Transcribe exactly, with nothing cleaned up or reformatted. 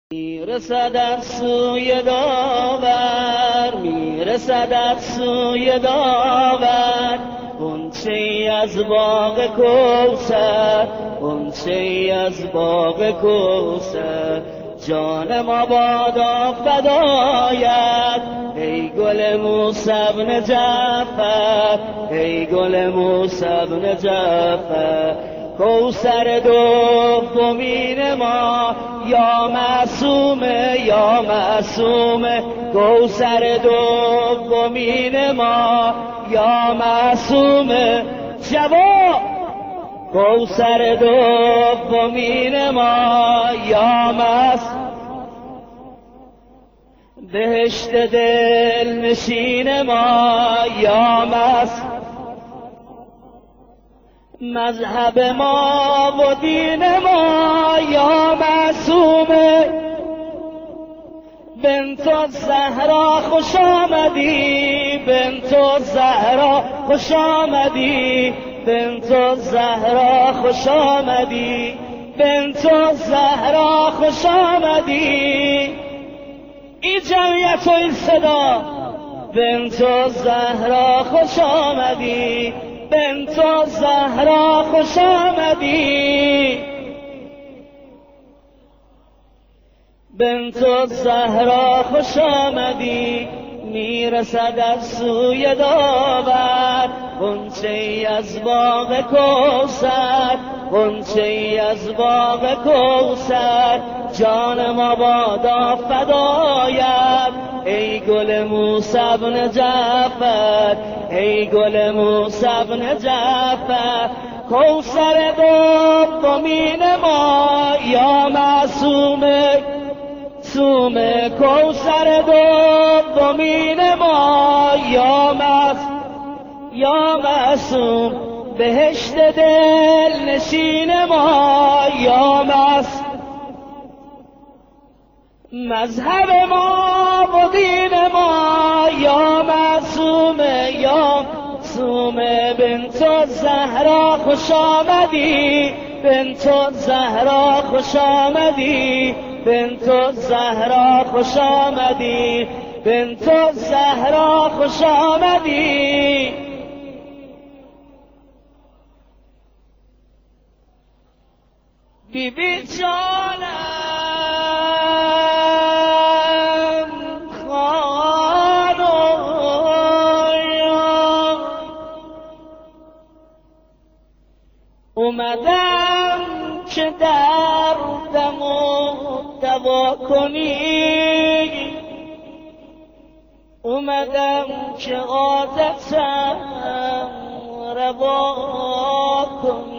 میرسد از سوی داور، میرسد از سوی داور، غنچه‌ای از باغ کوثر، غنچه‌ای از باغ کوثر. جان ما بادا فدایت ای گل موسی بن جعفر، ای گل موسی بن جعفر. کوثر دومین ما یا معصومه، یا معصومه. کوثر دومین ما یا معصومه. جواب کوثر دومین ما یا معصومه. بهشت دل نشین ما یا معصومه. مذهب ما و دین ما یا معصومه. بنت زهرا خوش آمدی، بنت زهرا خوش آمدی، بنت زهرا خوش آمدی، بنت زهرا خوش آمدی. این جمعیت و این صدا، بنت زهرا خوش آمدی، بنت زهرا خوش آمدی، بنت زهرا خوش آمدی. میرسد از سوی داور، غنچه‌ای از باغ کوثر، غنچه‌ای از باغ کوثر. جان ما بادا فدایت ای گل موسی بن جعفر، ای گل موسی بن جعفر. کوثر دومین ما یا معصومه، معصومه. کوثر دومین ما یا معصوم، یا معصوم. بهشت دل نشین ما یا معصوم. مذهب ما و دین ما یا معصومه، یا معصومه. بنت زهرا خوش آمدی، بنت زهرا خوش آمدی، بنت زهرا خوش آمدی، بنت زهرا خوش آمدی. بی بی جانم اومدم که دردمو دوا کنی، اومدم که عادتم روا کنی.